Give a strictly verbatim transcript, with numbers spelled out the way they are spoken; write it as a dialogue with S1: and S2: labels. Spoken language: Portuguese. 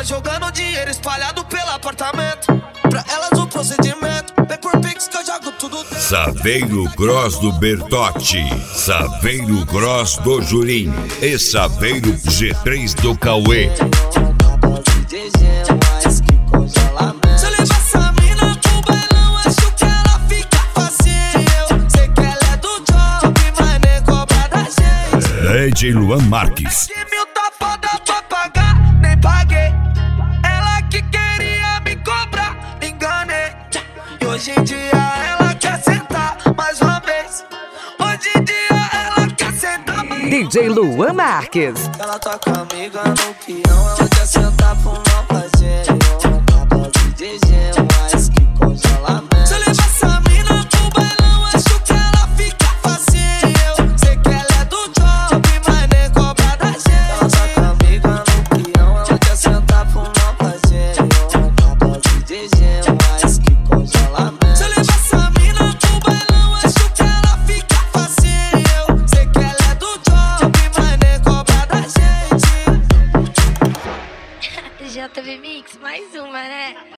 S1: jogando dinheiro espalhado pelo apartamento. Pra elas o procedimento, vem por Pix que eu jogo tudo dentro.
S2: Saveiro Cross do Bertotti, Saveiro Cross do Jurim e Saveiro G três do Cauê.
S1: Se eu levar essa mina pro bailão, acho que ela fica facinho. Sei que ela é do job, mas nem cobra da gente.
S2: D J Luan Marques.
S1: De mil tá foda pra pagar, nem paguei. Ela que queria me cobrar, enganei. E hoje em dia ela quer sentar mais uma vez. Hoje em dia ela quer sentar mais uma vez.
S3: D J Luan Marques.
S1: Ela tá com a amiga no peão, ela quer sentar pro mal prazer. Uma tapa de D J, mais que congelamento. Se eu levar essa mina pro bailão, acho que ela fica facinho. Sei que ela é do job, mas nem cobra da gente. Ela tá com a amiga no peão, ela quer sentar pro mal prazer. Uma tapa de D J, mais que congelamento. Se eu levar essa mina pro bailão, acho que ela fica facinho. Sei que ela é do job, mas nem cobra da gente.
S4: J V Mix, mais uma, né?